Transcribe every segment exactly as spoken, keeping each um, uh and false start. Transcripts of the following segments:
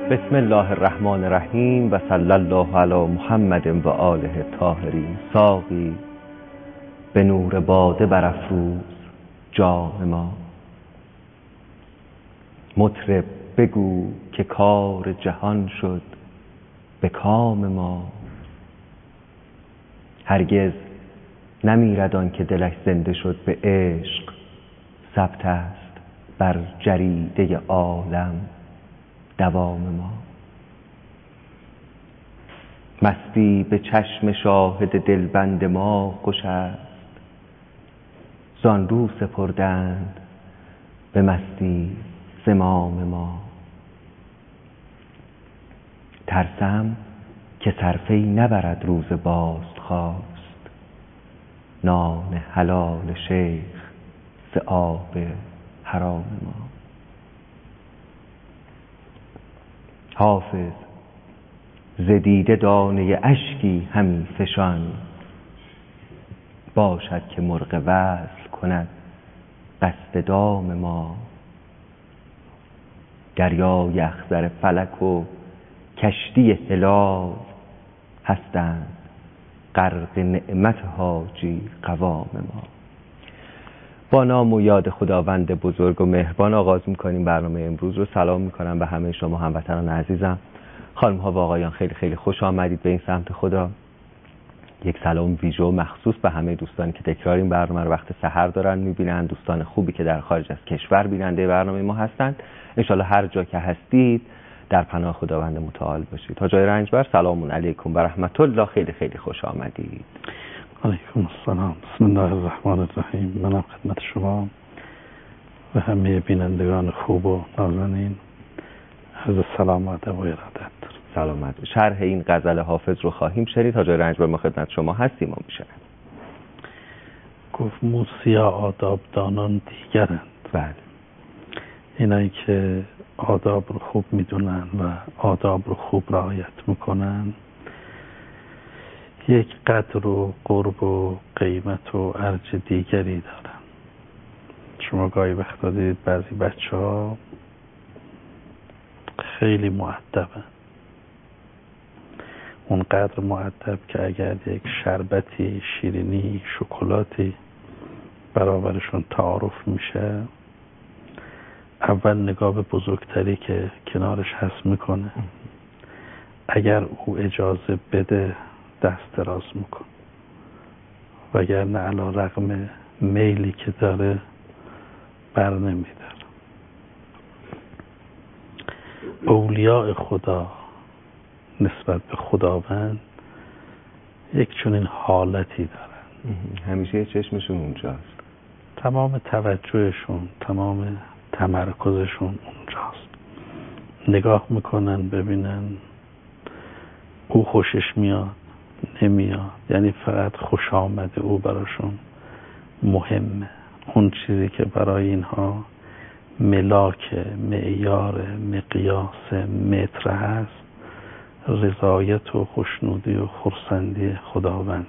بسم الله الرحمن الرحیم و صلی الله علی محمد و آله الطاهرین. ساقی به نور باده برافروز جام ما، مطرب بگو که کار جهان شد به کام ما. هرگز نمیرد آن که دلش زنده شد به عشق، ثبت است بر جریده عالم دوام ما. مستی به چشم شاهد دلبند ما خوش است، زان رو سپردند به مستی زمام ما. ترسم که صرفه‌ای نبرد روز باز خواست، نان حلال شیخ ز آب حرام ما. حافظ ز دیده دانه اشکی همی فشان، باشد که مرغ وصل کند قصد دام ما. دریای اخضر فلک و کشتی هلال، هستند غرق نعمت حاجی قوام ما. با نام و یاد خداوند بزرگ و مهربان آغاز می‌کنیم برنامه امروز رو. سلام می‌کنم به همه شما هموطنان عزیزم. خانم ها و آقایان، خیلی خیلی خوش آمدید به این سمت خدا. یک سلام ویژه و مخصوص به همه دوستانی که تکرار این برنامه رو وقت سحر دارن می‌بینن، دوستان خوبی که در خارج از کشور بیننده برنامه ما هستند. انشالله هر جا که هستید در پناه خداوند متعال باشید. حاجی رنجبر، سلام علیکم و رحمت الله، خیلی خیلی خوش آمدید. علیکم السلام. بسم الله الرحمن الرحیم. منم خدمت شما و همه بینندگان خوب و نازنین عرض سلام و ادب و ارادت. سلامت. شرح این غزل حافظ رو خواهیم شنید. حاجی رنجبر، ما خدمت شما هستیم و میشنیم. گفت موسیا آداب دانان دیگرند. بله. اینایی که آداب رو خوب میدونن و آداب رو خوب رعایت میکنن یک قدر و قرب و قیمت و ارج دیگری دارن. شما گاهی وقتا دیدید بعضی بچه ها خیلی مؤدبن، اونقدر مؤدب که اگر یک شربتی، شیرینی، شکلاتی برابرشون تعارف میشه، اول نگاه به بزرگتری که کنارش هست میکنه، اگر او اجازه بده دست دراز میکنه، وگرنه علی رغم میلی که داره بر نمیداره. اولیاء خدا نسبت به خداوند یک چنین حالتی دارن، همیشه چشمشون اونجاست، تمام توجهشون، تمام تمرکزشون اونجاست. نگاه میکنن ببینن او خوشش میاد نمیاد، یعنی فقط خوش آمده او براشون مهمه. اون چیزی که برای اینها ملاک، معیار، مقیاس، متر هست، رضایت و خوشنودی و خرسندی خداوند.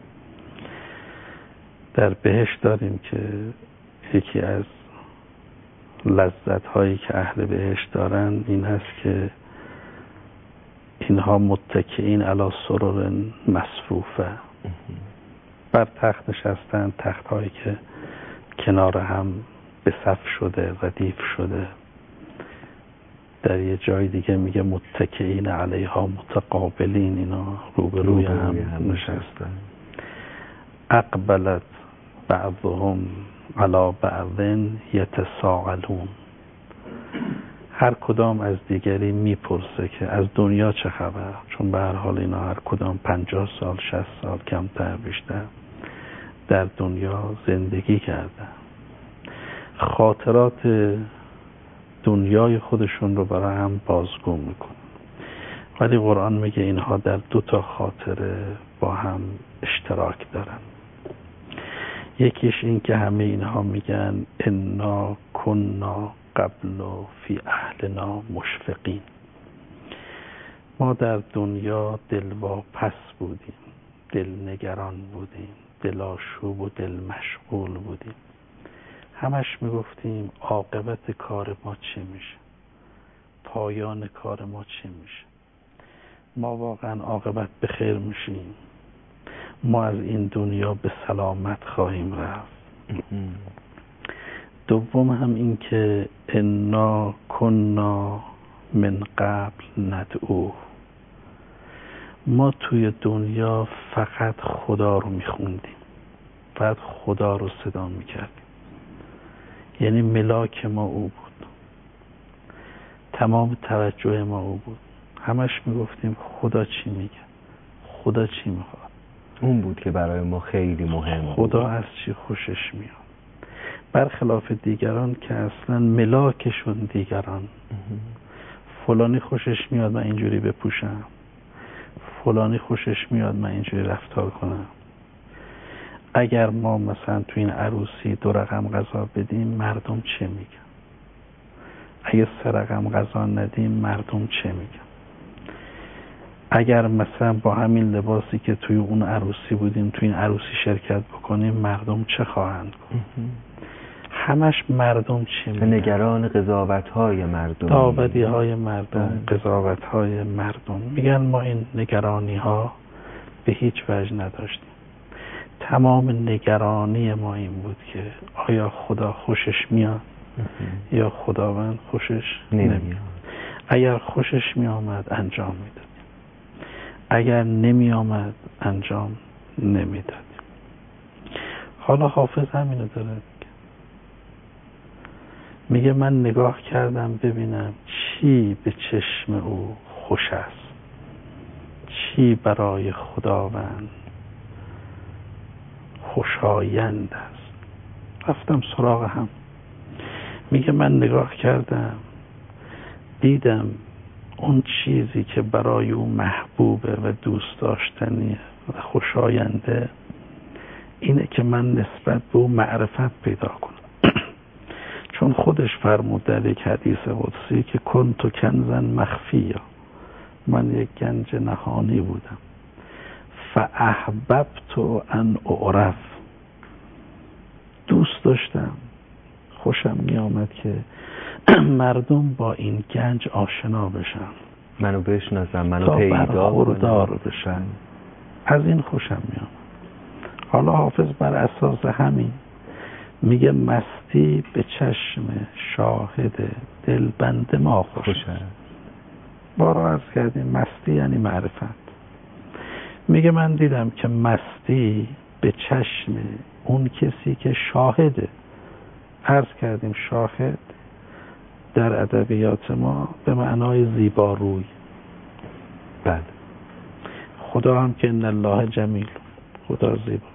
در بهشت داریم که یکی از لذت هایی که اهل بهشت دارن این هست که اینها متکئین علی سرر مصفوفه، بر تخت نشستن، تخت هایی که کنار هم به صف شده، ردیف شده. در یه جای دیگه میگه متکئین علیها متقابلین، اینا روبروی هم, هم نشستن. اقبلت بعضهم علی بعض یتساءلون، هر کدام از دیگری میپرسه که از دنیا چه خبر، چون به هر حال اینا هر کدام پنجاه سال، شصت سال کمتر بیشتر در دنیا زندگی کردن، خاطرات دنیای خودشون رو برای هم بازگو میکنن. ولی قرآن میگه اینها در دو تا خاطره با هم اشتراک دارن. یکیش این که همه اینها میگن انا کنا قبل و فی اهلنا مشفقین، ما در دنیا دلواپس بودیم، دلنگران بودیم، دلآشوب و دل مشغول بودیم. همش میگفتیم عاقبت کار ما چی میشه، پایان کار ما چه میشه، ما واقعا عاقبت به خیر میشیم، ما از این دنیا به سلامت خواهیم رفت. دوم هم این که انا کنا من قبل ندعوه، ما توی دنیا فقط خدا رو میخوندیم، فقط خدا رو صدا میکردیم، یعنی ملاک ما او بود، تمام توجه ما او بود، همش میگفتیم خدا چی میگه، خدا چی میخواد. اون بود که برای ما خیلی مهم بود. خدا از چی خوشش میاد، برخلاف دیگران که اصلا ملاکشون دیگران. فلانی خوشش میاد من اینجوری بپوشم، فلانی خوشش میاد من اینجوری رفتار کنم. اگر ما مثلا تو این عروسی دو رقم غذا بدیم مردم چه میگن، اگه سه رقم غذا ندیم مردم چه میگن، اگر مثلا با همین لباسی که توی اون عروسی بودیم توی این عروسی شرکت بکنیم مردم چه خواهند گفت. همش مردم چه میگن، نگران قضاوت‌های مردم، داودی‌های مردم، قضاوت‌های مردم. میگن ما این نگرانی‌ها به هیچ وجه نداشتیم، تمام نگرانی ما این بود که آیا خدا خوشش میاد یا خداوند خوشش نمیاد. اگر خوشش میامد انجام میدادیم، اگر نمی آمد انجام نمیدادیم. حالا حافظ همینو داره میگه، میگه من نگاه کردم ببینم چی به چشم او خوش است، چی برای خداوند خوشایند است. رفتم سراغ هم، میگه من نگاه کردم دیدم اون چیزی که برای او محبوبه و دوست داشتنیه و خوشاینده اینه که من نسبت به او معرفت پیدا کنم. چون خودش فرمود در یک حدیث قدسی که کنت کنزا مخفیا، من یک گنج نهانی بودم، فاحببت ان اعرف، دوست داشتم خوشم می آمد که مردم با این گنج آشنا بشن، منو بشناسن، منو پیدا کنن، بشن. از این خوشم می آمد. حالا حافظ بر اساس همین میگه مستی به چشم شاهد دلبند ما خوش, خوش است. بارا عرض کردیم مستی یعنی معرفت. میگه من دیدم که مستی به چشم اون کسی که شاهده. عرض کردیم شاهد در ادبیات ما به معنای زیباروی. بله. خدا هم که ان الله جمیل، خدا زیباست.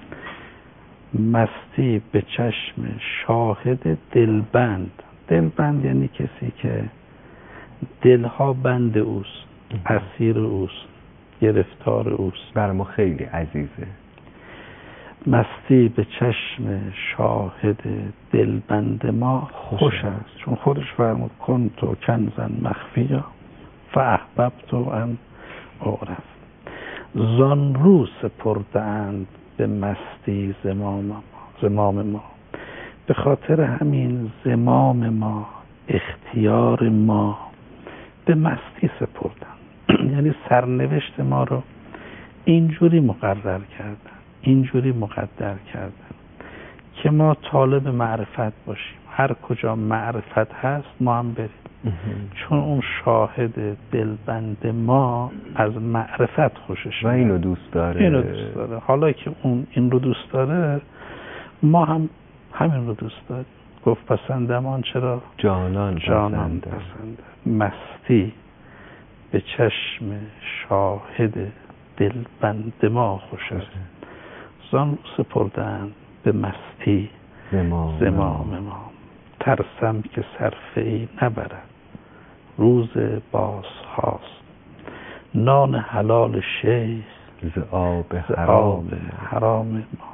مستی به چشم شاهد دلبند. دلبند یعنی کسی که دلها بند اوست، اسیر اوست، گرفتار اوست. برای ما خیلی عزیزه. مستی به چشم شاهد دلبند ما خوش است، چون خودش فرمود کنت کنزا مخفیا فاحببت ان اعرف. زان رو سپردند به مستی زمام ما، زمام ما. به خاطر همین زمام ما، اختیار ما به مستی سپردن. یعنی سرنوشت ما رو اینجوری مقرر کردن، اینجوری مقدر کردن که ما طالب معرفت باشیم، هر کجا معرفت هست ما هم بریم. چون اون شاهد دلبند ما از معرفت خوشش و اینو دوست داره. اینو دوست داره. حالا که اون این رو دوست داره ما هم همین رو دوست داریم. گفت پسندم آن چرا جانان جانان پسنده. مستی به چشم شاهد دلبند ما خوش است. زان سپردن به مستی زمام, زمام ما. ترسم که صرفه ای نبرد روز باز خواست، نان حلال شیخ ز آب حرام, حرام ما.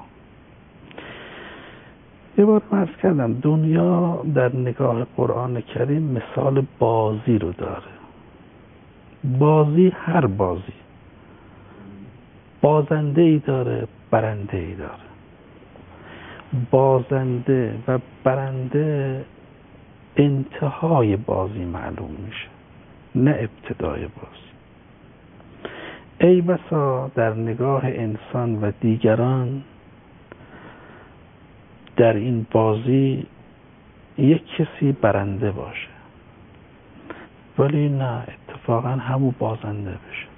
یه بار عرض کردم دنیا در نگاه قرآن کریم مثال بازی رو داره. بازی هر بازی بازنده ای داره، برنده ای داره. بازنده و برنده انتهای بازی معلوم میشه، نه ابتدای بازی. ای بسا در نگاه انسان و دیگران در این بازی یک کسی برنده باشه، ولی نه، اتفاقا همون بازنده بشه.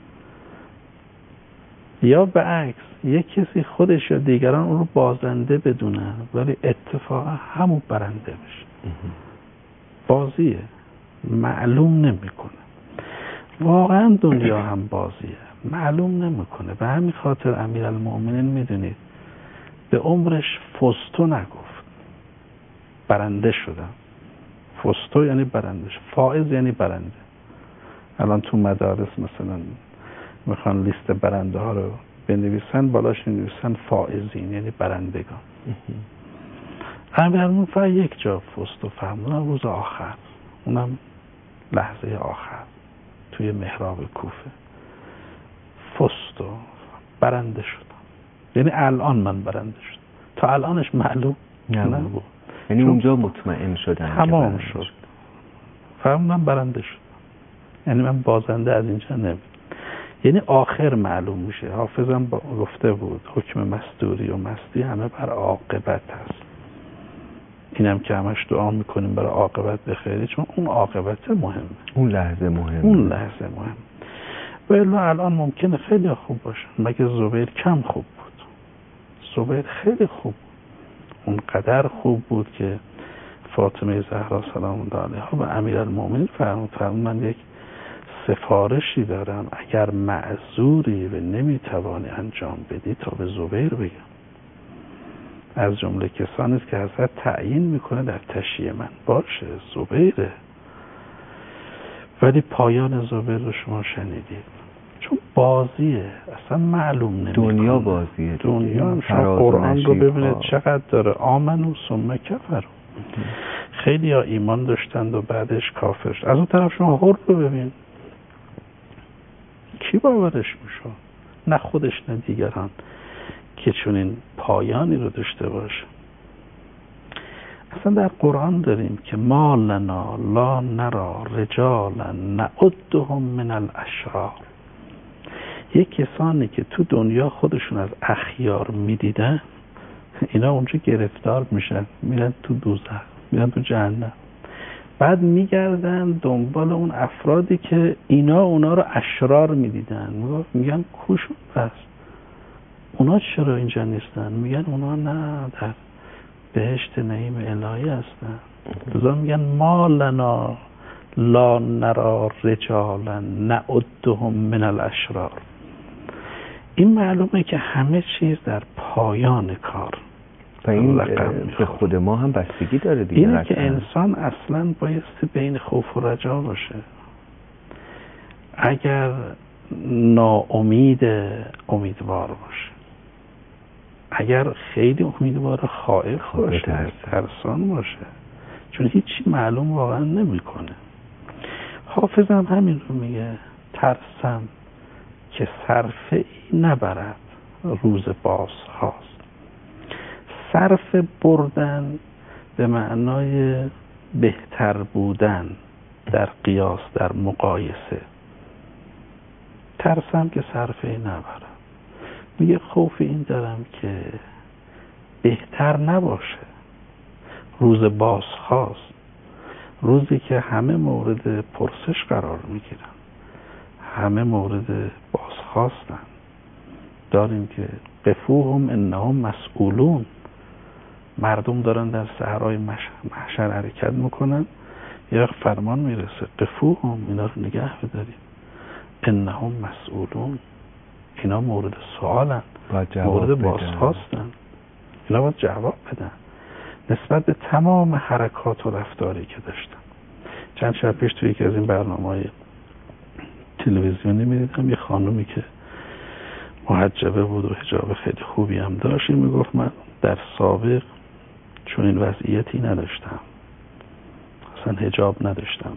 یا به عکس یک کسی خودش یا دیگران اون رو بازنده بدونن ولی اتفاقا همون برنده بشه. بازیه، معلوم نمیکنه. واقعا دنیا هم بازیه، معلوم نمیکنه. به همین خاطر امیرالمؤمنین میدونید به عمرش فزتو نگفت، برنده شدم. فزتو یعنی برنده، فائز یعنی برنده. الان تو مدارس مثلا میخوان لیست برنده ها رو بنویسن، بالاش بنویسن فائزین یعنی برندگان. امیرالمؤمنین فقط یک جا فزتو فرمودن، روز آخر، اونم لحظه آخر توی محراب کوفه. فزتو، برنده شدم، یعنی الان من برنده شدم. تا الانش معلوم نبود، یعنی اونجا مطمئن شدن تمام شد، فرمودن برنده شد، یعنی من بازنده از اینجا نمید. یعنی آخر معلوم میشه. حافظم گفته بود حکم مستوری و مستی همه بر عاقبت هست. اینم که همش دعا میکنیم برای عاقبت بخیری، چون اون عاقبت مهمه، اون لحظه مهمه، اون لحظه مهمه. ولی الان ممکنه خیلی خوب باشه، مگه زبیر کم خوب بود؟ زبیر خیلی خوب بود، اون قدر خوب بود که فاطمه زهرا سلام الله علیها به امیرالمؤمنین فرمود فرمود من یک سفارشی دارم، اگر معذوری و نمیتوانی انجام بدی تا به زبیر بگم. از جمله کسانی است که حضرت تعیین میکنه در تشییع من باشه، زبیره. ولی پایان زبیر رو شما شنیدید، چون بازیه، اصلا معلوم نمیکنه. دنیا بازیه، دنیا. شما قرآن رو ببینید چقدر داره، آمنو ثم کفروا. خیلی ها ایمان داشتند و بعدش کافر شد. از اون طرف شما حر رو ببین، کی باورش میشه؟ نه خودش نه دیگران که چنین پایانی رو داشته باشه. اصلا در قرآن داریم که ما لنا لا نرا رجالا نعدهم من الاشرار. یک کسانی که تو دنیا خودشون از اخیار میدیدن، اینا اونجا گرفتار میشن، میرن تو دوزخ، میرن تو جهنم. بعد میگردن دنبال اون افرادی که اینا اونا رو اشرار میدیدن، میگن کوشون پس اونا چرا اینجا نیستن؟ میگن اونا نه، در بهشت نعیم الهی هستن. لذا میگن ما لنا لا نرا رجالا نعدهم من الاشرار. این معلومه که همه چیز در پایان کار و این به خود ما هم بستگی داره دیگه. اینه که انسان اصلا بایستی بین خوف و رجا باشه. اگر ناامید امیدوار باشه، اگر خیلی امیدوار خائف باشه، ترسان باشه، چون هیچی معلوم واقعا نمیکنه. حافظ هم همین رو میگه، ترسم که صرفه ای نبرد روز باز خواست. صرف بردن به معنای بهتر بودن در قیاس، در مقایسه. ترسم که صرفه ای نبرد، میگه خوف این دارم که بهتر نباشه روز باز خواست، روزی که همه مورد پرسش قرار میگیرن، همه مورد بازخواستن. داریم که قفوهم انهم مسئولون، مردم دارن در صحرای محشر حرکت میکنن، یه فرمان میرسه قفوهم، اینا رو نگه بداریم، انهم مسئولون، اینا مورد سوالن، مورد بازخواستن، اینا باید جواب بدن نسبت به تمام حرکات و رفتاری که داشتن. چند شب پیش توی یکی از این برنامه‌های تلویزیونی میدیدم یه خانومی که محجبه بود و حجاب خیلی خوبی هم داشت، میگفت من در سابق چون این وضعیتی نداشتم، اصلا حجاب نداشتم،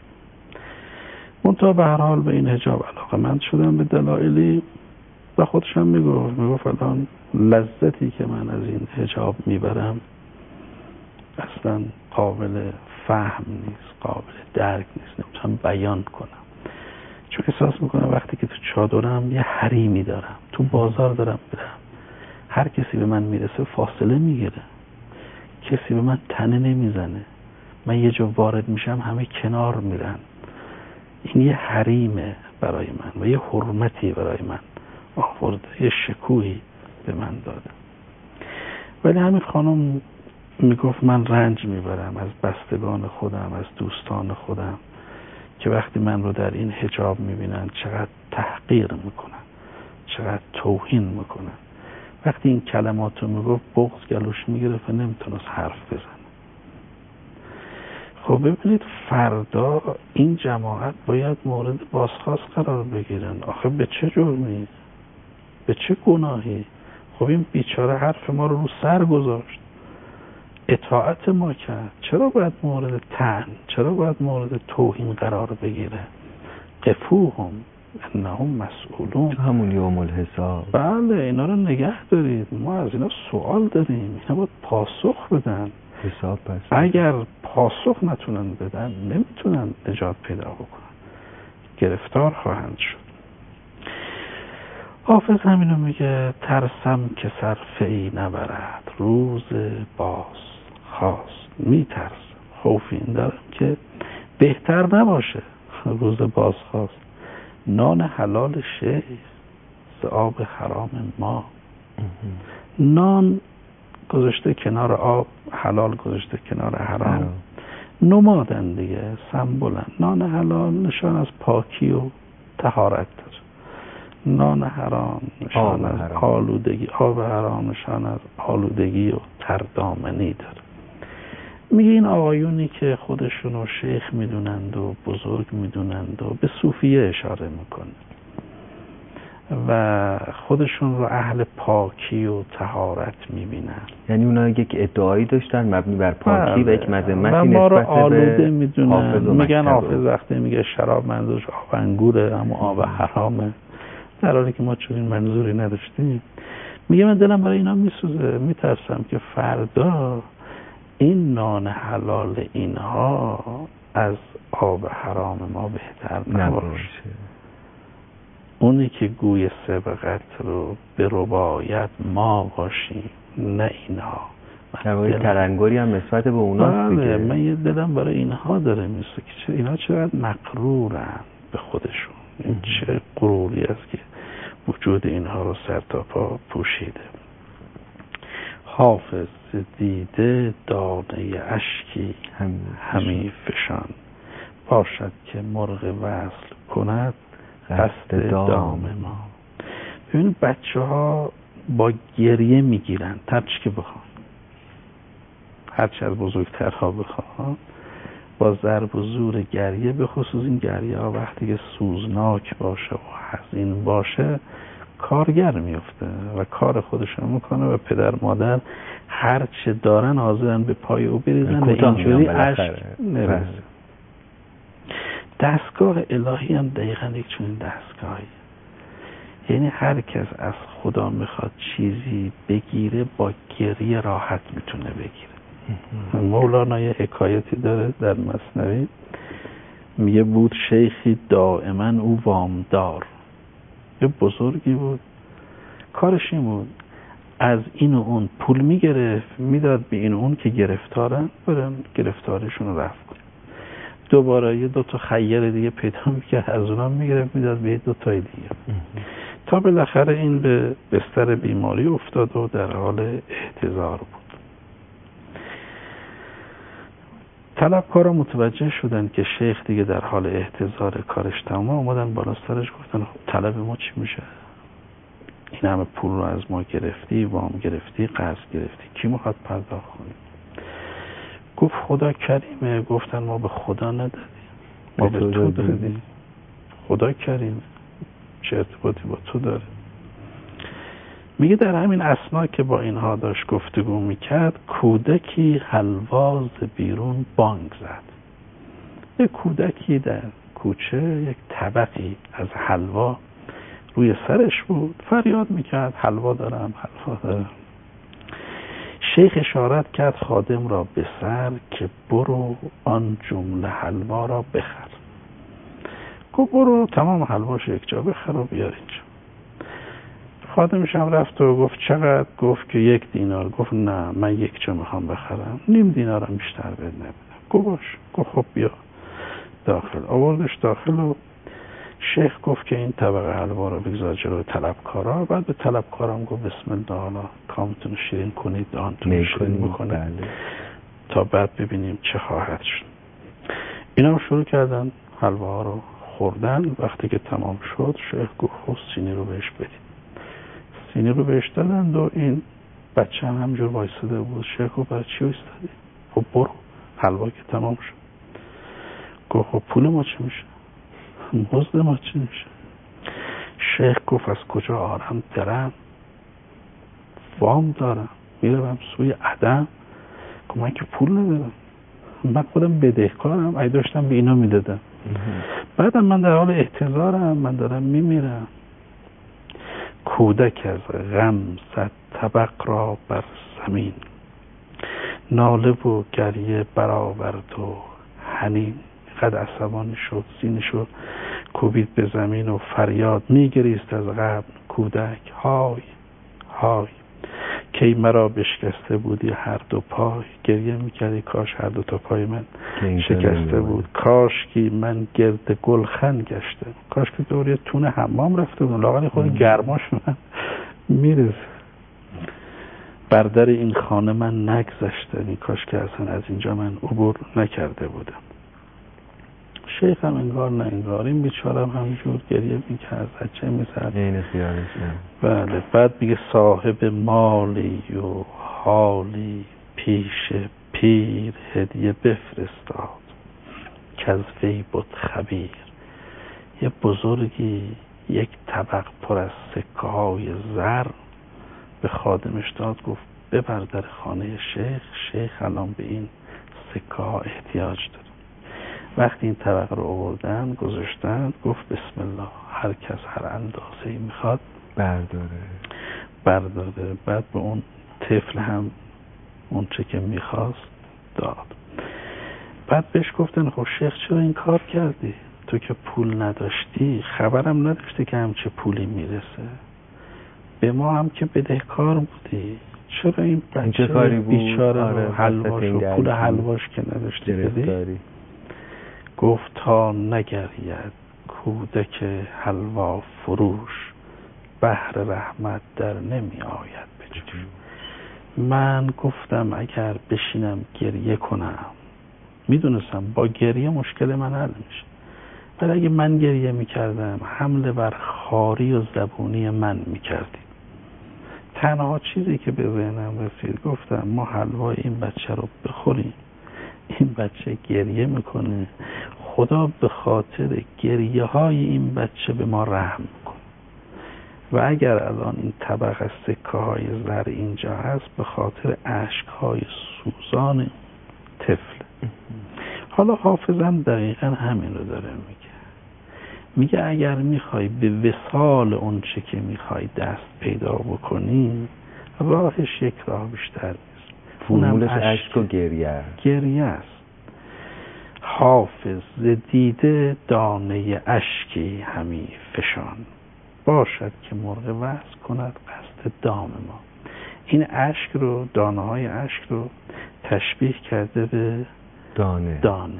منتها به هر حال به این حجاب علاقه‌مند شدم به دلایلی، و خودش هم میگفت میگفت الان لذتی که من از این حجاب میبرم اصلا قابل فهم نیست، قابل درک نیست، نمیتونم بیان کنم. چون احساس میکنم وقتی که تو چادرم یه حریمی دارم، تو بازار دارم میرم، هر کسی به من میرسه فاصله میگیره، کسی به من تنه نمیزنه، من یه جا وارد میشم همه کنار میرن. این یه حریمه برای من و یه حرمتی برای من آورده، یه شکوهی به من داده. ولی همین خانم میگفت من رنج میبرم از بستگان خودم، از دوستان خودم که وقتی من رو در این حجاب میبینن چقدر تحقیر میکنن، چقدر توهین میکنن. وقتی این کلمات رو میگفت بغض گلوش میگرفت و نمیتونست حرف بزنه. خب ببینید فردا این جماعت باید مورد بازخواست قرار بگیرن. آخه به چه جرمی؟ به چه گناهی؟ خب این بیچاره حرف ما رو رو سر گذاشت، اطاعت ما کرد، چرا باید مورد طعن، چرا باید مورد توهین قرار بگیره؟ قفوهم انهم مسئولون. همون یوم الحساب. بله اینا رو نگه دارید، ما از اینا سوال داریم، اینا باید پاسخ بدن. حساب پس اگر پاسخ نتونن بدن نمیتونن نجات پیدا بکنن، گرفتار خواهند شد. حافظ همینو میگه ترسم که صرفه‌ای نبرد روز باز خواست. میترسم، خوف این دارم که بهتر نباشه روز باز خواست. نان حلال شیخ ز آب حرام ما. نان گذاشته کنار آب حلال، گذاشته کنار حرام. نمادن دیگه، سمبولن. نان حلال نشان از پاکی و طهارت داره، نان حرام نشان از آلودگی، آب حرام نشان از آلودگی و تردامنی داره. میگه این آقایونی که خودشونو شیخ میدونند و بزرگ میدونند و به صوفیه اشاره میکنه و خودشون رو اهل پاکی و طهارت میبینن، یعنی اونا یک ادعایی داشتن مبنی بر پاکی و یک مذمتی و ما رو آلوده میدونن. میگن حافظ وقتی میگه شراب منظورش آب انگوره اما آب حرامه، در حالی که ما چون این منظوری نداشتیم. میگه من دلم برای اینا میسوزه، میترسم که فردا این نان حلال اینها از آب حرام ما بهتر نباشه. اونی که گوی سبقت رو به رباید ما باشیم نه اینها. در واقع تلنگری هم نسبت به اوناست دیگه. من یه دلم برای اینها داره میسه که اینا چقدر مغرورن به خودشون. این چه غروری است که وجود اینها رو سر تا پا پوشیده. حافظ دیده دانه اشکی همی فشان باشد که مرغ وصل کند قصد دام ما. ببینید بچه ها با گریه میگیرن هرچی که بخوان، هرچی از بزرگترها بخوان، با ضرب و زور گریه، به خصوص این گریه ها وقتی که سوزناک باشه و حزین باشه کارگر میفته و کار خودشون میکنه و پدر مادر هر چه دارن حاضرن به پای او بریزن و اینجوری اشک نرسه. دستگاه الهی هم دقیقا یک چنین دستگاهی، یعنی هر کس از خدا میخواد چیزی بگیره با گریه راحت میتونه بگیره. مولانا یه حکایتی داره در مثنوی، میگه بود شیخی دائما او وامدار، یه بزرگی بود کارش این بود از این و اون پول میگرفت میداد به این و اون که گرفتارن برن گرفتارشون رو رفت کنن. دوباره یه دوتا خیر دیگه پیدا میکرد از اونا میگرفت میداد به یه دوتای دیگه تا بالاخره این به بستر بیماری افتاد و در حال احتضار بود. طلبکارا متوجه شدن که شیخ دیگه در حال احتضار، کارش تمام، اومدن بالا سرش گفتن طلب ما چی میشه؟ این همه پول رو از ما گرفتی، وام گرفتی، قرض گرفتی، کی میخواد پرداخت کنیم؟ گفت خدا کریمه. گفتن ما به خدا ندادیم، ما به تو دادیم. خدا کریمه، چه ارتباطی با تو داره؟ میگه در همین اثنا که با اینها داشت گفتگو میکرد کودکی حلواز بیرون بانگ زد. یک کودکی در کوچه یک طبقی از حلوا روی سرش بود، فریاد میکرد حلوا دارم حلوا دارم. شیخ اشارت کرد خادم را به سر که برو آن جمله حلوا را بخر. گفت برو تمام حلواش یک جا بخر و بیار اینجا. خادمش هم رفت و گفت چقدر؟ گفت که یک دینار. گفت نه من یک جا میخوام بخرم، نیم دینارم بیشتر بد نمیدم. گفت باش. گفت خب بیا داخل. آوردش داخل و شیخ گفت که این طبق حلوا رو بگذار جلوی طلبکارا. بعد به طلبکارم گفت بسم الله، حالا کامتون شیرین کنید، دهانتون شیرین بکنید بله. تا بعد ببینیم چه خواهد شد. اینا هم شروع کردن حلوا رو خوردن. وقتی که تمام شد شیخ گفت خب سینی رو بهش بدید. سینی رو بهش دادند و این بچه هم همجور وایساده بود. شیخ گفت برای چی وایسادی؟ خب برو، حلوا که تمام شد. گفت خب پول ما چی میشه؟ مزد ما چی میشه؟ شیخ گفت از کجا آرم درم، وام دارم میروم سوی عدم. گفت من که پول ندارم، من خودم بدهکارم، ای داشتم به اینا میدادم. بعدم من در حال احتضارم، من دارم میمیرم. کودک از غم صد طبق را بر زمین، ناله و گریه برآورد و حنین. قد عصبانی شد، سینشو کوبید به زمین و فریاد میگریست از غم. کودک های های کی مرا بشکسته بودی هر دو پای. گریه میکردی کاش هر دو تا پای من شکسته بود. کاش که من گرد گلخن گشته، کاش که دوری تون حمام رفته بود، لاغر خود گرماش من میرسه. بر در این خانه من نگذشته، کاش که اصلا از اینجا من عبور نکرده بودم. شیخ هم انگار نه انگار این بیچاره هم همجور گریه میکرد، بچه میزد. این خیالش بله. بعد میگه صاحب مالی و حالی پیش پیر هدیه بفرستاد که از وی بود خبیر. یه بزرگی یک طبق پر از سکه های زر به خادمش داد. گفت ببر در خانه شیخ، شیخ الان به این سکه ها احتیاج داره. وقتی این طبق رو آوردن گذاشتن، گفت بسم الله، هر کس هر اندازه‌ای میخواد برداره برداره. بعد به اون طفل هم اون چه که میخواست داد. بعد بهش گفتن خب شیخ چرا این کار کردی؟ تو که پول نداشتی، خبرم نداشتی که همچه پولی میرسه، به ما هم که بدهکار بودی، چرا این بچه بیچاره آره رو حلواش و پول حلواش که نداشتی بدی؟ گفت تا نگرید کودک حلوا فروش، بحر رحمت در نمی آید به جوش. من گفتم اگر بشینم گریه کنم، میدونستم با گریه مشکل من حل میشه، ولی اگه من گریه میکردم حمله بر خاری و زبونی من میکردی. تنها چیزی که به ذهنم رسید گفتم ما حلوای این بچه رو بخوریم، این بچه گریه میکنه، خدا به خاطر گریه های این بچه به ما رحم کن. و اگر الان این طبق از سکه های زر اینجا هست به خاطر عشق های سوزان طفل. حالا حافظم دقیقا همین رو داره میگه. میگه اگر میخوای به وصال اون چه که میخوای دست پیدا بکنی، راهش یک راه بیشتر نیست، فرمولش عشق و گریه است. گریه است. حافظ دیده دانه اشکی همی فشان، باشد که مرغ وصل کند قصد دام ما. این اشک رو، دانه های اشک رو تشبیه کرده به دانه دانه.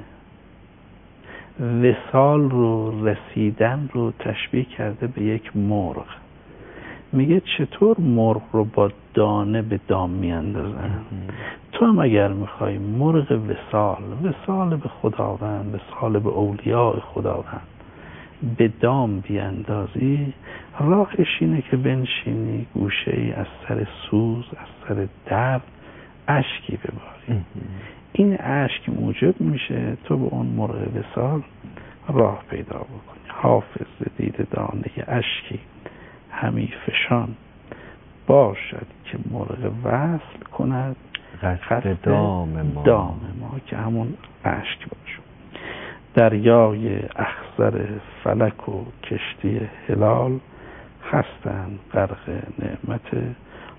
وصال رو، رسیدن رو تشبیه کرده به یک مرغ. میگه چطور مرغ رو با دانه به دام میاندازن؟ تو هم اگر میخوای مرغ وصال، وصال به خداوند، وصال به اولیاء خداوند به دام بیاندازی، راهش اینه که بنشینی گوشه ای از سر سوز، از سر درد اشکی بباری. این اشک موجب میشه تو به اون مرغ وصال راه پیدا بکنی. حافظ دید دانه اشکی همی فشان، باشد که مرغ وصل کند قصد دام ما. دام ما که همون اشک باشه. دریای اخضر فلک و کشتی هلال، هستند غرق نعمت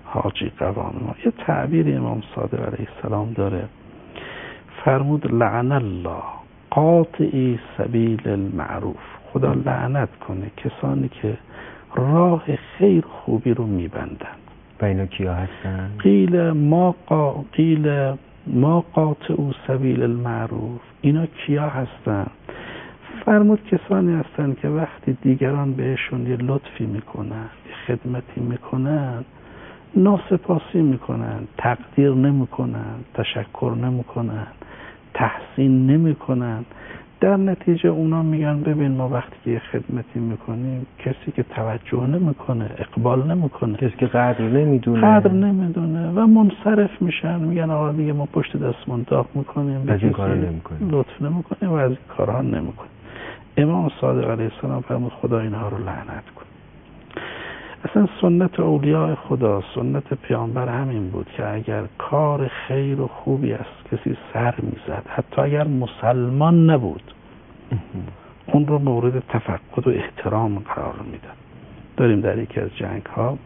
حاجی قوام ما. یه تعبیر امام صادق علیه السلام داره، فرمود لعن الله قاطعی سبیل المعروف، خدا لعنت کنه کسانی که راه خیر خوبی رو میبندن. و اینا کیا هستن؟ قیل ما قا... قیل ما قاطعو سبیل المعروف، اینا کیا هستن؟ فرمود کسانی هستن که وقتی دیگران بهشون یه لطفی میکنن، یه خدمتی میکنن، ناسپاسی میکنن، تقدیر نمیکنن، تشکر نمیکنن، تحسین نمیکنن. در نتیجه اونا میگن ببین ما وقتی که یه خدمتی میکنیم کسی که توجه نمیکنه، اقبال نمیکنه، کسی که قدر نمیدونه قدر نمیدونه و منصرف میشن، میگن آقا دیگه ما پشت دستمون داغ میکنیم، از این کارا نمیکنیم، لطف نمیکنیم و از این کارها نمیکنیم. امام صادق علیه السلام فرمود خدا اینها رو لعنت کن. اصلا سنت اولیاء خدا، سنت پیامبر همین بود که اگر کار خیر و خوبی است کسی سر میزد، حتی اگر مسلمان نبود، اون رو مورد تفقد و احترام قرار میدن. داریم در یکی از جنگ ها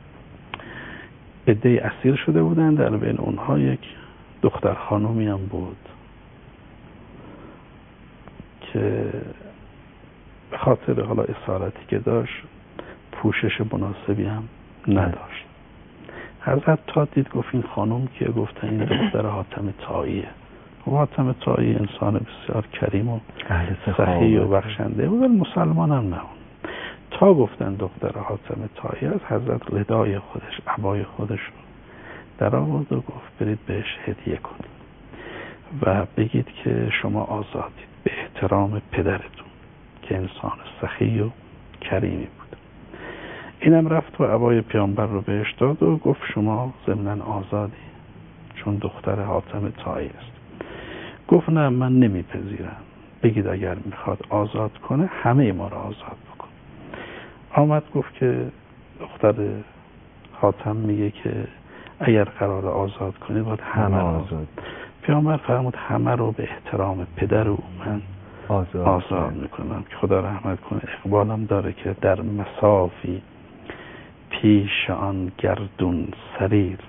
عده‌ای اسیر شده بودن، در بین اونها یک دختر خانومی هم بود که به خاطر حالا اسارتی که داشت پوشش مناسبی هم نداشت. حضرت تا دید گفت این خانم که گفتن این دختر حاتم طائیه. حاتم طایی انسان بسیار کریم و سخی و بخشنده بود، ولی مسلمان هم نه. تا گفتن دختر حاتم طایی از حضرت ردای خودش، عبای خودش رو در آورد و گفت برید بهش هدیه کنید و بگید که شما آزادید به احترام پدرتون که انسان سخی و کریمی بود. اینم رفت و عبای پیامبر رو بهش داد و گفت شما ضمناً آزادی چون دختر حاتم طایی است. گفت نه من نمیپذیرم، بگید اگر میخواد آزاد کنه همه ما رو آزاد بکن. آمد گفت که دختر حاتم میگه که اگر قرار آزاد کنید باید همه رو آزاد. پیامبر فرمود همه رو به احترام پدر او من آزاد, آزاد میکنم که خدا رحمت کنه. اقبالم داره که در مسافی پیش آن گردون سریر،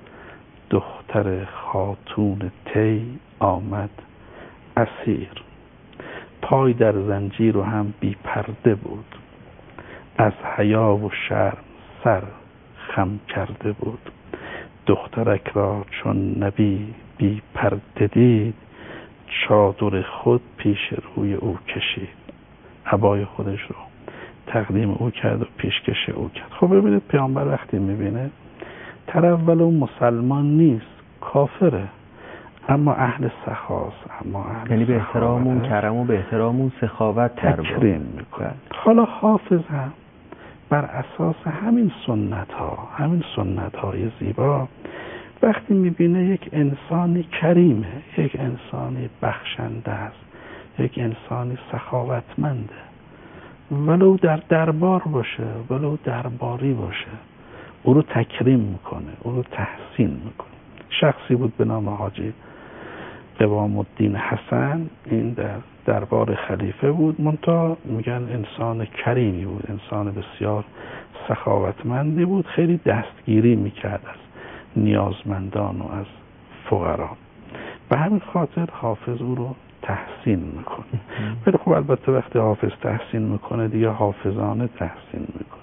دختر خاتون تی آمد اسیر. پای در زنجیر و هم بی پرده بود، از حیا و شرم سر خم کرده بود. دخترک را چون نبی بی پرده دید، چادر خود پیش روی او کشید. عبای خودش رو تقدیم او کرد و پیشکش او کرد. خب ببینید پیامبر وقتی میبینه طرف ولو مسلمان نیست، کافره، اما اهل سخاست، اما اهل یعنی به احترامون کرم و به احترامون سخاوت تکریم میکنه. حالا حافظ هم بر اساس همین سنت ها، همین سنت های زیبا، وقتی میبینه یک انسانی کریمه، یک انسانی بخشنده است، یک انسانی سخاوتمنده، ولو در دربار باشه، ولو درباری باشه، او رو تکریم میکنه، او رو تحسین میکنه. شخصی بود به نام حاجی قوام الدین حسن، این در دربار خلیفه بود، منتها میگن انسان کریمی بود، انسان بسیار سخاوتمندی بود، خیلی دستگیری میکرد از نیازمندان و از فقرا. به همین خاطر حافظ او رو تحسین میکنه. ولی خب البته وقتی حافظ تحسین میکنه دیگه حافظانه تحسین میکنه.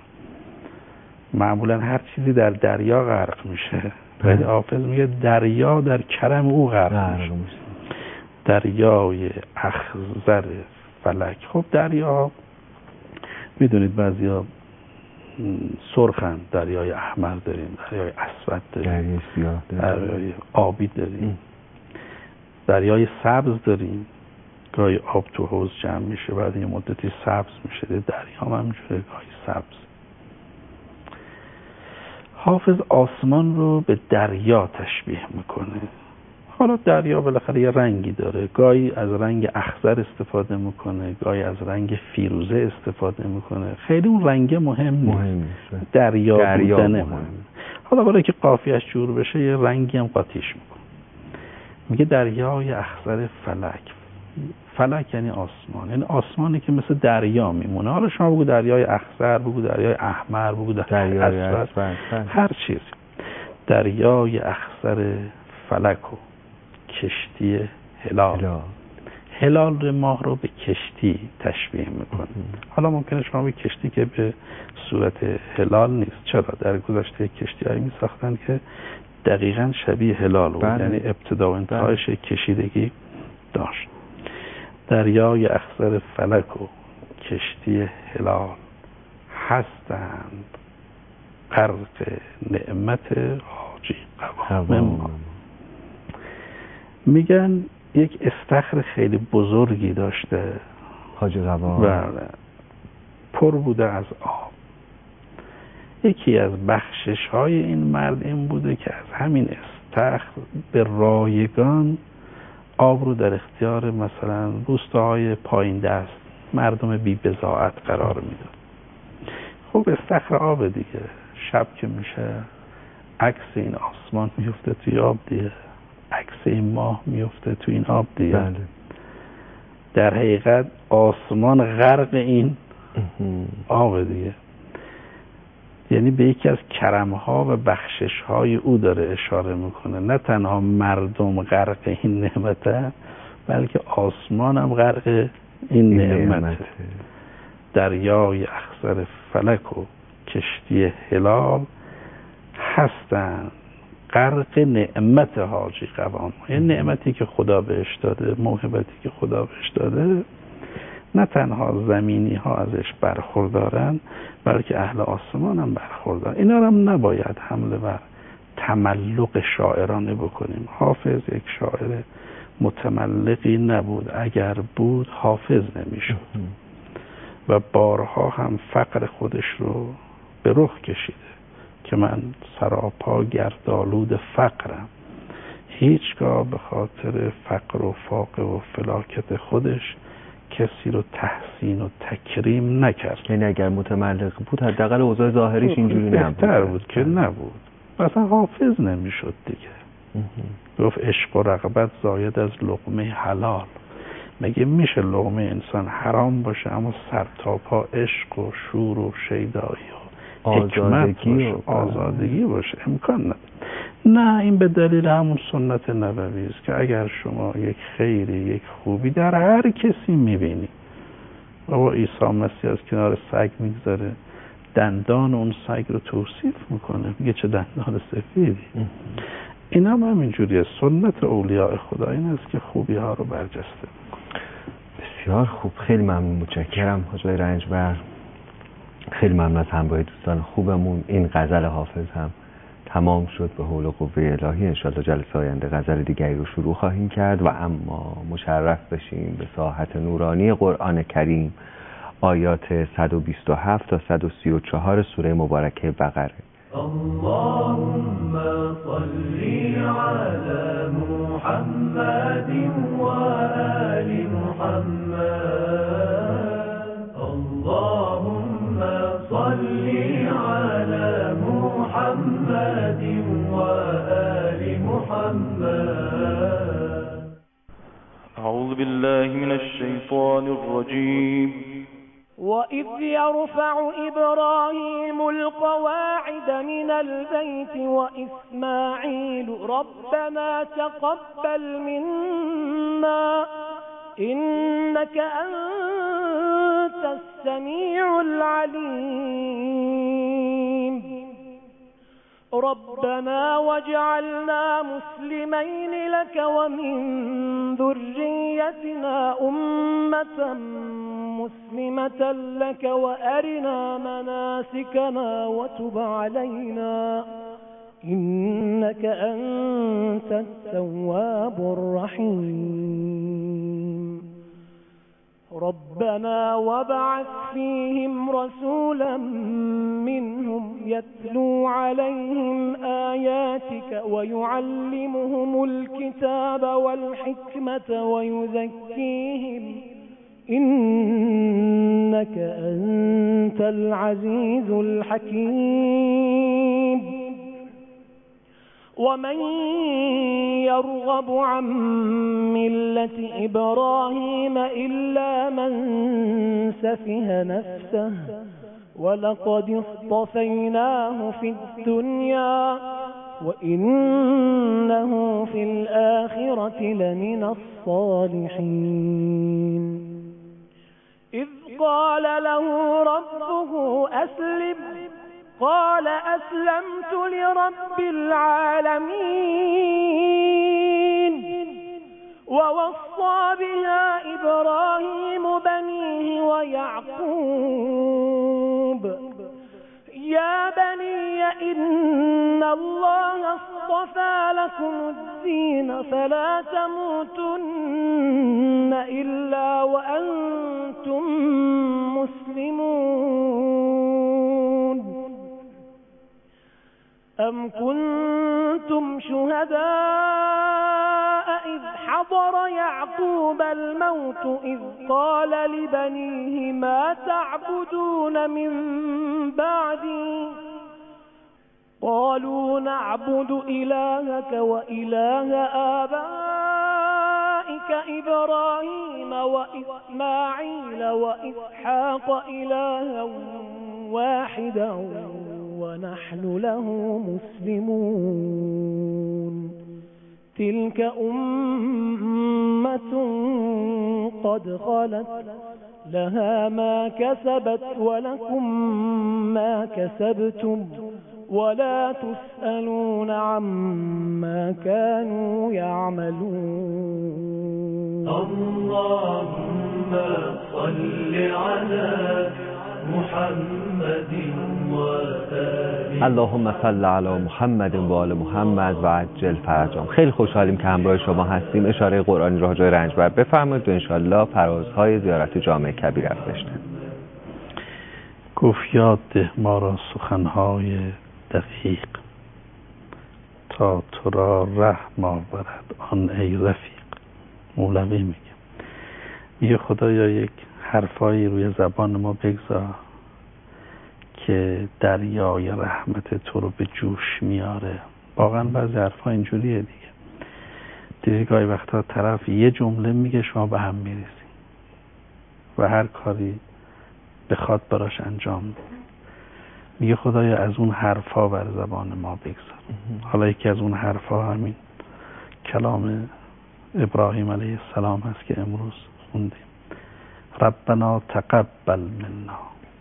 معمولا هر چیزی در دریا غرق میشه، ولی حافظ میگه دریا در کرم او غرق میشه. دریای اخضر فلک. خب دریا میدونید بعضیا سرخن، دریای احمر داریم، دریای اسود داریم، دریای سیاه داریم، دریای آبی داریم، دریای سبز داریم. گاهی آب تو حوض جمع میشه بعد یه مدتی سبز میشه، دریا هم همینجوره گاهی سبز. حافظ آسمان رو به دریا تشبیه میکنه. حالا دریا بالاخره یه رنگی داره، گاهی از رنگ اخضر استفاده میکنه، گاهی از رنگ فیروزه استفاده میکنه. خیلی اون رنگ مهم نیست، مهم دریا, دریا بودنه مهم. حالا برای که قافیه‌اش جور بشه یه رنگی هم قاطیش میکنه. میگه دریای اخضر فلک. فلک یعنی آسمان، یعنی آسمانی که مثل دریا میمونه. حالا شما بگو دریای اخضر، بگو دریای احمر، بگو دریای اسود، هر چیز. دریای اخضر فلک و کشتی هلال. هلال, هلال ماه رو به کشتی تشبیه میکنه. حالا ممکنه شما به کشتی که به صورت هلال نیست، چرا؟ در گذشته کشتی هایی می ساختن که دقیقاً شبیه هلال بود، یعنی ابتدا و انتهایش کشیدگی داشت. دریای اخضر فلک و کشتی هلال هستند غرق نعمت حاجی قوام. میگن یک استخر خیلی بزرگی داشته حاجی قوام، بله، پر بوده از آب. یکی از بخشش های این مرد این بوده که از همین استخر به رایگان آب رو در اختیار مثلا روستاهای پایین دست، مردم بی بضاعت قرار میداد. خب استخر آب دیگه، شب که میشه عکس این آسمان میفته توی آب دیگه، عکس این ماه میفته توی این آب دیگه. بله. در حقیقت آسمان غرق این آب دیگه. یعنی به یکی از کرمها و بخششهای او داره اشاره میکنه، نه تنها مردم غرق این نعمته بلکه آسمان هم غرق این, این نعمته. نعمت. دریای اخضر فلک و کشتی هلال هستند غرق نعمت حاجی قوام. این نعمتی که خدا بهش داده، موهبتی که خدا بهش داده، نه تنها زمینی ها ازش برخوردارن بلکه اهل آسمان هم برخوردارن. اینا رو هم نباید حمله بر تملق شاعرانه بکنیم. حافظ یک شاعر متملقی نبود، اگر بود حافظ نمیشد و بارها هم فقر خودش رو به رخ کشیده که من سراپا گردآلود فقرم. هیچگاه به خاطر فقر و فاقه و فلاکت خودش کسی رو تحسین و تکریم نکرد. یعنی اگر متملق بود حداقل اوضاع ظاهریش اینجوری نبود. بهتر بود که نبود. مثلا حافظ نمیشد دیگه. گفت عشق و رغبت زاید از لقمه حلال. مگه میشه لقمه انسان حرام باشه اما سر تا پا عشق و شور و شیدایی و آزادگی و آزادگی باشه؟ امکان نداره. نه، این به دلیل همون سنت نبوی است که اگر شما یک خیری، یک خوبی در هر کسی میبینی، بابا عیسی مسیح از کنار سگ میگذاره، دندان اون سگ رو توصیف میکنه، میگه چه دندان سفیدی. این هم همینجوریه. سنت اولیاء خدا این است که خوبی ها رو برجسته. بسیار خوب، خیلی ممنون، متشکرم حاج آقای رنجبر. خیلی ممنون از همراهی دوستان خوبمون. این غزل حافظ هم تمام شد به حول و قوه الهی. انشالله جلسه آینده غزل دیگری رو شروع خواهیم کرد و اما مشرف بشیم به ساحت نورانی قرآن کریم، آیات صد و بیست و هفت تا صد و سی و چهار سوره مبارکه بقره. اللهم صل على محمد و آل محمد. اللهم صل على محمد و آل محمد. أعوذ بالله من الشيطان الرجيم. وَإِذْ يَرْفَعُ إِبْرَاهِيمُ الْقَوَاعِدَ مِنَ الْبَيْتِ وَإِسْمَاعِيلُ رَبَّنَا تَقَبَّلْ مِنَّا إِنَّكَ أَنْتَ السَّمِيعُ الْعَلِيمُ رَبَّنَا وَاجْعَلْنَا مُسْلِمَيْنِ لَكَ وَمِنْ ذُرِّيَّتِنَا أُمَّةً مُسْلِمَةً لَكَ وَأَرِنَا مَنَاسِكَنَا وَتُبْ عَلَيْنَا إِنَّكَ أَنْتَ التَّوَّابُ الرَّحِيمُ رَبَّنَا وَابْعَثْ فِيهِمْ رَسُولًا مِّنْهُمْ يَتْلُو عَلَيْهِمْ آيَاتِكَ وَيُعَلِّمُهُمُ الْكِتَابَ وَالْحِكْمَةَ وَيُزَكِّيهِمْ إِنَّكَ أَنْتَ الْعَزِيزُ الْحَكِيمُ وَمَنْ يَرْغَبُ عَنْ مِلَّةِ إِبْرَاهِيمَ إِلَّا مَنْ سَفِهَ نَفْسَهُ وَلَقَدِ اصْطَفَيْنَاهُ فِي الدُّنْيَا وإنه في الآخرة لمن الصالحين إذ قال له ربه أسلم قال أسلمت لرب العالمين ووصى بها إبراهيم بنيه ويعقوب يا بني إن الله اصطفى لكم الدين فلا تموتن إلا وأنتم مسلمون أم كنتم شهداء إذ حضر يعقوب الموت إذ قال لبنيه ما تعبدون من بعدي قالوا نعبد إلهك وإله آبائك إبراهيم وإسماعيل وإسحاق إلها واحدا ونحن له مسلمون تلك أمة قد خلت لها ما كسبت ولكم ما كسبتم ولا تسألون عما كانوا يعملون اللهم صل على محمد وآله اللهم صل علی محمد و آل محمد و عجل فرجهم. خیلی خوشحالیم که همراه شما هستیم. اشاره قرآنی را جای رنجبر بفرمایید و انشالله فرازهای زیارت جامع کبیر را بشنویم. گفت یاد ده ما را سخنهای دقیق تا تو را رحم آورد آن ای رفیق. مولوی میگه میگه خدایا یک حرفایی روی زبان ما بگذار که دریای رحمت تو رو به جوش میاره. واقعا بعضی حرفا اینجوریه دیگه. دیگه گاهی وقتا طرف یه جمله میگه شما به هم میریزی و هر کاری بخواد براش انجام بده. میگه خدایا از اون حرفا بر زبان ما بگذار. حالا یکی از اون حرفا همین کلام ابراهیم علیه السلام هست که امروز خوندیم. ربنا تقبل منا.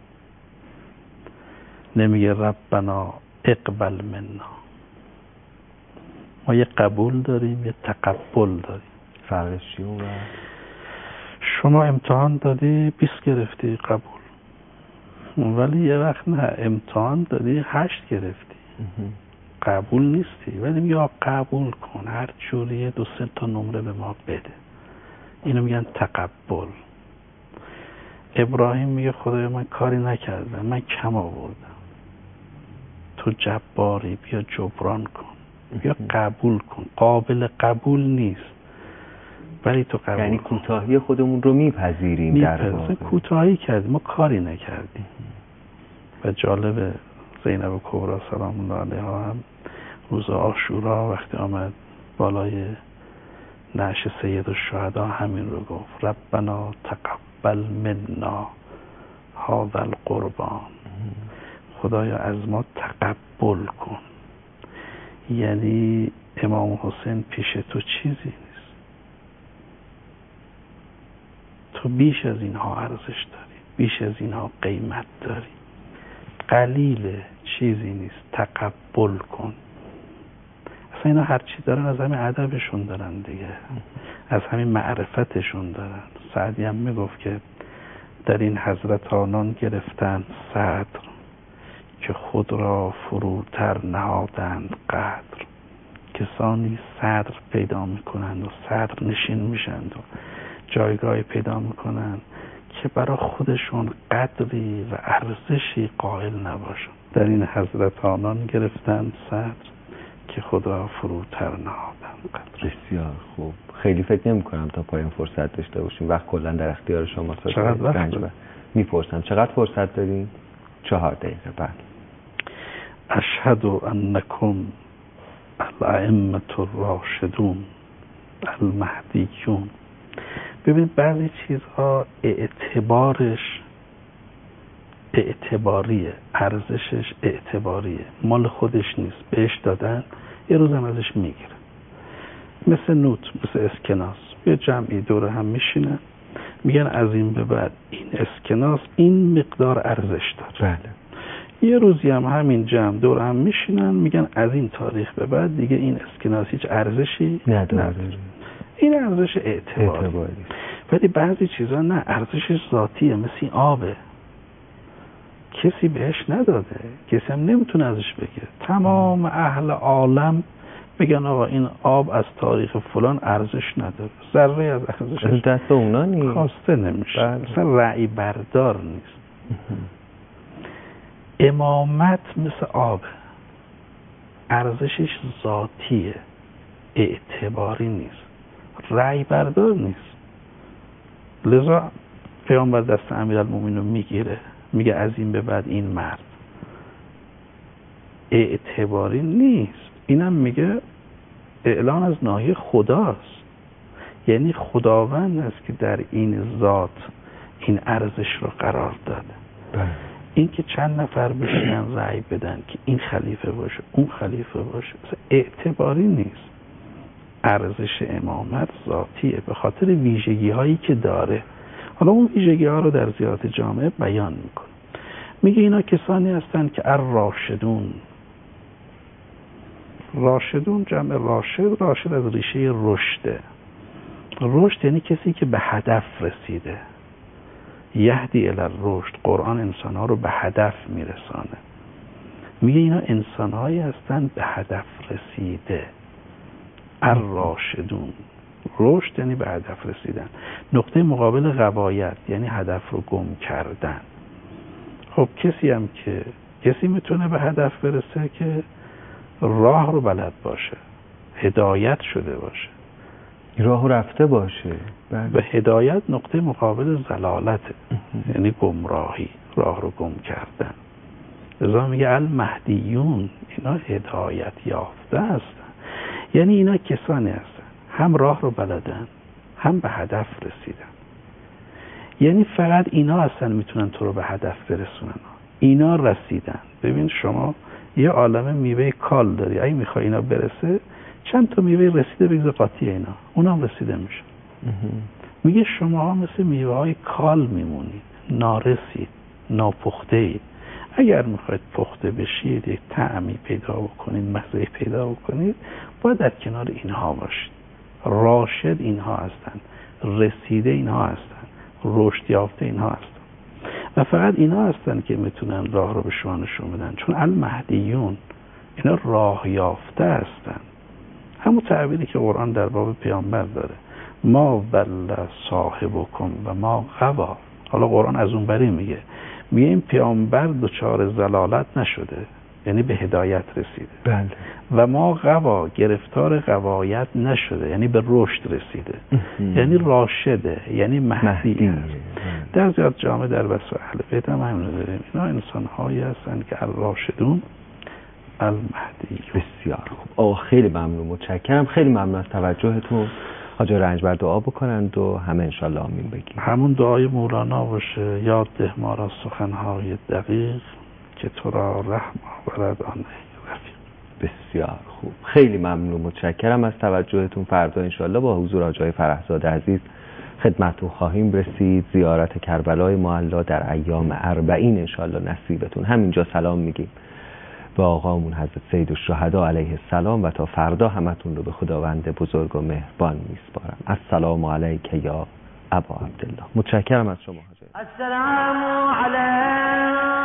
نمیگه ربنا اقبل منا. ما یه قبول داریم یه تقبل داریم. فرقش چیه؟ شما امتحان دادی بیست گرفتی قبول، ولی یه وقت نه امتحان دادی هشت گرفتی قبول نیستی، ولی میگه قبول کن هر جوری دو سه تا نمره به ما بده. اینو میگن تقبل. ابراهیم میگه خدایا من کاری نکردم، من کم آوردم، تو جباری بیا جبران کن، بیا قبول کن. قابل قبول نیست ولی تو قبول یعنی کن. کوتاهی خودمون رو میپذیریم. در واقع کوتاهی کردیم، ما کاری نکردیم. و جالب زینب کبرا سلام الله علیها هم روز عاشورا وقتی آمد بالای نعش سید الشهدا همین رو گفت ربنا تقبل منا هذا القربان. خدایا از ما تقبل کن. یعنی امام حسین پیش تو چیزی نیست، تو بیش از اینها ارزش داری، بیش از اینها قیمت داری، قلیل چیزی نیست، تقبل کن. اصلا اینا هرچی دارن از همین ادبشون دارن دیگه، از همین معرفتشون دارن. سعدی هم میگفت که در این حضرت آنان گرفتند صدر که خود را فروتر نهادند قدر. کسانی صدر پیدا میکنند و صدر نشین میشند و جایگاهی پیدا میکنند که برای خودشون قدری و ارزشی قائل نباشند. در این حضرت آنان گرفتند صدر که خود را فروتر نهادند قدر. بسیار خوب. خیلی فکر نمی کنم تا پایان فرصت داشته باشیم. وقت کلا در اختیار شما. چقدر وقت میپرسم چقدر فرصت داریم؟ چهار دقیقه. بله. اشهد انکم الائمة الراشدون المهدیون. ببین بعضی چیزها اعتبارش اعتباریه، ارزشش اعتباریه، مال خودش نیست، بهش دادن یه روز هم ازش میگیره. مثل نوت، مثل اسکناس، یه جمعی دور هم میشینن میگن از این به بعد این اسکناس این مقدار ارزش داره. بله. یه روزی هم همین جمع دور هم میشینن میگن از این تاریخ به بعد دیگه این اسکناس هیچ ارزشی نداره. نداره. این ارزش اعتباری. اعتباری. ولی بعضی چیزا نه، ارزشش ذاتیه، مثل آبه. کسی بهش نداده، کسی هم نمیتونه ازش بگه. تمام اهل عالم میگن آقا این آب از تاریخ فلان ارزش نداره، ذره از ارزشش دست اونا نیست، خواسته نمیشه. بله. مثلا رأی بردار نیست. امامت مثل آب، ارزشش ذاتیه، اعتباری نیست، رأی بردار نیست. لذا پیامبر دست امیرالمومنین میگیره میگه از این به بعد این مرد اعتباری نیست. اینم میگه اعلان از ناحیه خداست، یعنی خداوند است که در این ذات این ارزش رو قرار داده. بله. این که چند نفر بشینن رأی بدن که این خلیفه باشه اون خلیفه باشه اعتباری نیست. ارزش امامت ذاتیه به خاطر ویژگی هایی که داره. حالا اون ویژگی ها رو در زیارت جامعه بیان میکنه. میگه اینا کسانی هستن که الراشدون. راشدون جمع راشد، راشد از ریشه رشده. رشد یعنی کسی که به هدف رسیده. یهدی الی الرشد، قرآن انسانها رو به هدف میرسانه. میگه اینا انسانهایی هستن به هدف رسیده. الراشدون، رشد یعنی به هدف رسیدن. نقطه مقابل غوایت یعنی هدف رو گم کردن. خب کسی هم که کسی میتونه به هدف برسه که راه رو بلد باشه، هدایت شده باشه، راه رفته باشه. بله. به هدایت نقطه مقابل ضلالته، یعنی گمراهی، راه رو گم کردن. لذا میگه المهدیون، اینا هدایت یافته هستن. یعنی اینا کسانی هستن هم راه رو بلدن هم به هدف رسیدن. یعنی فقط اینا هستن میتونن تو رو به هدف برسونن. اینا رسیدن. ببین شما یه عالمه میوه کال داری، اگه میخوای اینا برسه چند تا میوه رسیده بگذار قاطی اینا، اونم رسیده میشه. میگه شما مثل میوه های کال میمونید، نارسید، ناپخته اید. اگر میخواید پخته بشید، یک طعمی پیدا بکنید، مزه پیدا بکنید، باید در کنار اینها باشید. راشد اینها هستن، رسیده اینها هستن، رشد یافته اینها هستن. و فقط اینا هستن که میتونن راه رو به شما نشون بدن، چون المهدیون اینا راه یافته هستن. همون تعبیری که قرآن در باب پیامبر داره، ما ضل صاحبکم و ما غوا. حالا قرآن از اون بری میگه میگه این پیامبر دچار ضلالت نشده، یعنی به هدایت رسیده. بله. و ما غوا، گرفتار غوایت نشده، یعنی به رشد رسیده. یعنی راشده، یعنی مهدی هست. در زیاد جامعه در وصف اهل بیت هم همین داریم. اینا انسان هایی هستن که الراشدون المهدی. بسیار خوب. آقا خیلی ممنون، متشکرم. خیلی ممنون از توجهتون. حاج رنجبر دعا بکنند و همه انشالله آمین بگیم. همون دعای مولانا باشه، یاد ده ما را سخنهای دقیق که تو را رحم آورد آن رفیق. بسیار خوب. خیلی ممنون، متشکرم از توجهتون. فردا انشالله با حضور حاج فرهزاد عزیز خدمتتون خواهیم رسید. زیارت کربلای معلی در ایام اربعین انشالله نصیبتون. همینجا سلام میگیم به آقامون حضرت سید الشهدا علیه السلام و تا فردا همتون رو به خداوند بزرگ و مهربان میسپارم. السلام علیک یا ابا عبدالله. متشکرم از شما حاج. السلام علیک